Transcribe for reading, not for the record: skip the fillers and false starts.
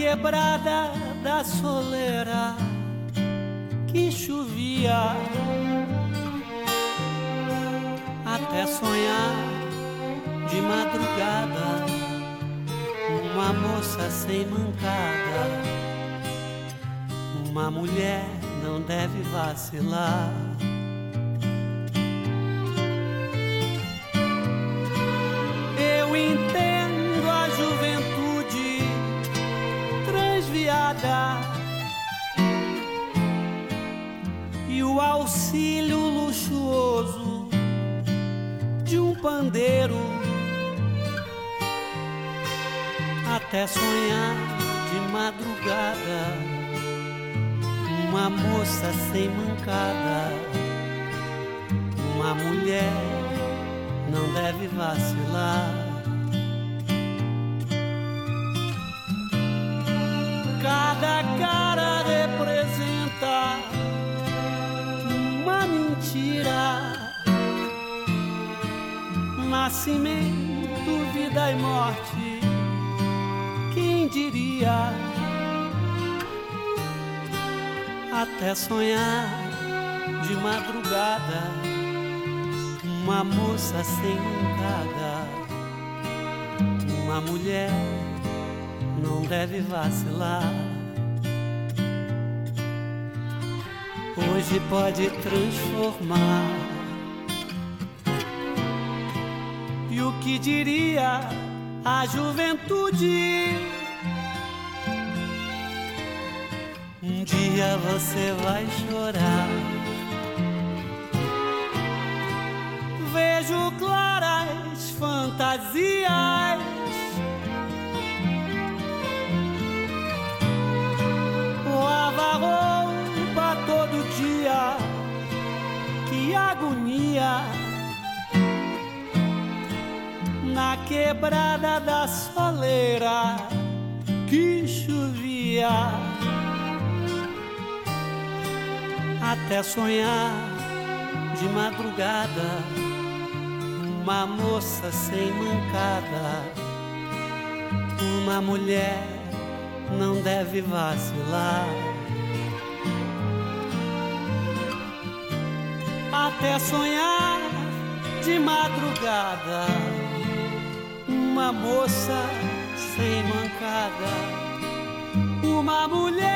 quebrada da soleira que chovia, até sonhar de madrugada uma moça sem mancada. Uma mulher não deve vacilar. Eu entendo a juventude transviada e o auxílio luxuoso de um pandeiro, até sonhar de madrugada uma moça sem mancada. Uma mulher não deve vacilar. Cada cara representa uma mentira. Nascimento, vida e morte, quem diria? Até sonhar de madrugada uma moça sem mancada. Uma mulher não deve vacilar. Hoje pode transformar. E o que diria a juventude? Um dia você vai chorar. Vejo claras fantasias, lava roupa todo dia, que agonia. Na quebrada da soleira que chovia, até sonhar de madrugada uma moça sem mancada. Uma mulher não deve vacilar. Até sonhar de madrugada uma moça sem mancada. Uma mulher